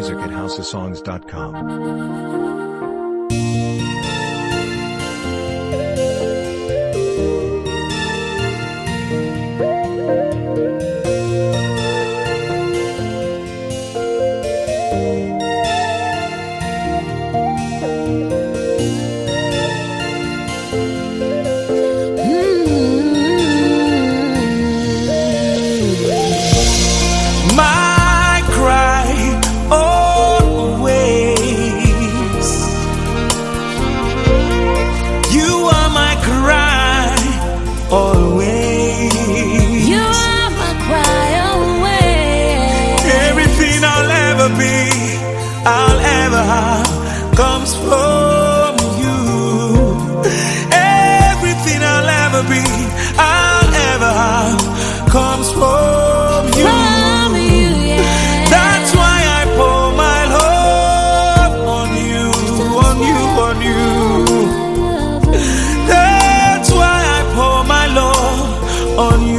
music at houseofsongs.com. I'll ever have comes from you. Everything I'll ever be, I'll ever have comes from you. Yeah. That's why I pour my love on you, on you, on you. That's why I pour my love on you.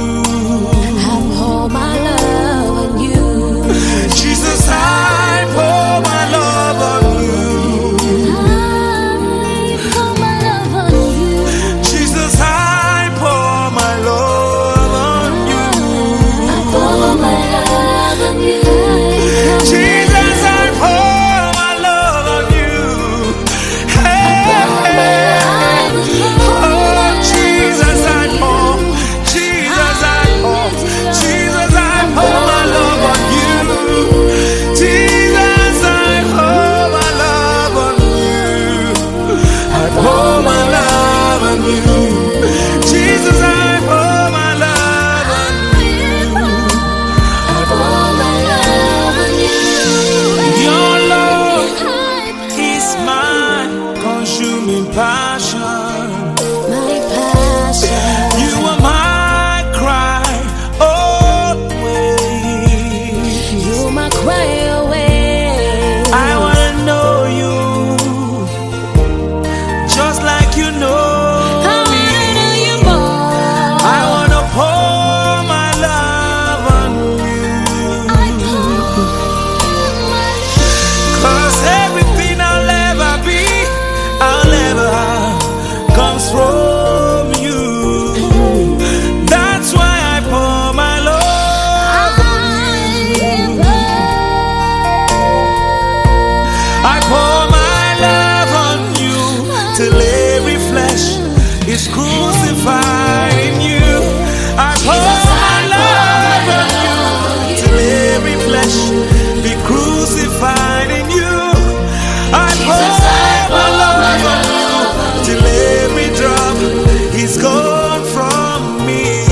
Passion, my passion. You are my cry always. You're my cry away. I wanna know you, just like you know me. I wanna know you more. I wanna pour my love on you. I pour my love. 'Cause everything I'll ever be, I'll ever have comes from you. That's why I pour my love on you. I pour my love on you till every flesh is crucified in you. I pour my love on you till every flesh be crucified in you. I pour my love on you till every drop is gone from me.